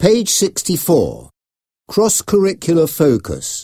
Page 64. Cross-curricular focus.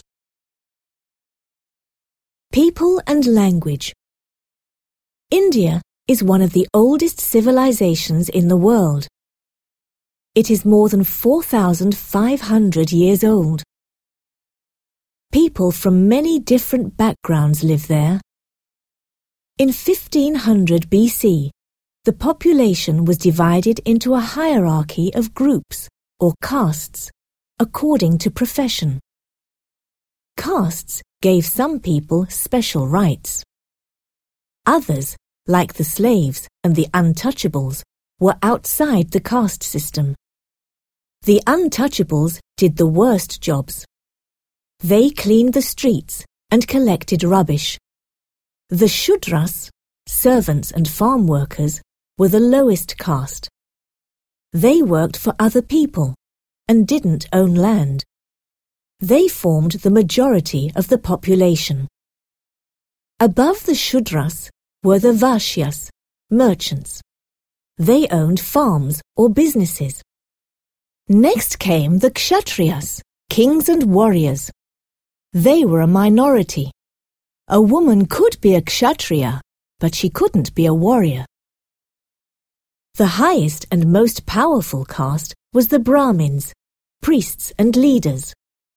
People and language. India is one of the oldest civilizations in the world. It is more than 4,500 years old. People from many different backgrounds live there. In 1500 BC, the population was divided into a hierarchy of groups or castes, according to profession. Castes gave some people special rights. Others, like the slaves and the untouchables, were outside the caste system. The untouchables did the worst jobs. They cleaned the streets and collected rubbish. The Shudras, servants and farm workers, were the lowest caste. They worked for other people and didn't own land. They formed the majority of the population. Above the Shudras were the Vaishyas, merchants. They owned farms or businesses. Next came the Kshatriyas, kings and warriors. They were a minority. A woman could be a Kshatriya, but she couldn't be a warrior. The highest and most powerful caste was the Brahmins, priests and leaders.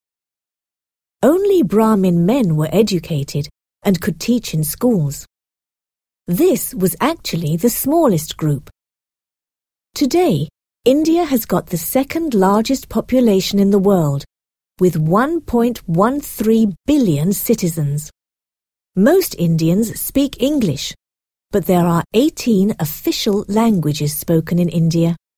Only Brahmin men were educated and could teach in schools. This was actually the smallest group. Today, India has got the second largest population in the world, with 1.13 billion citizens. Most Indians speak English, but there are 18 official languages spoken in India.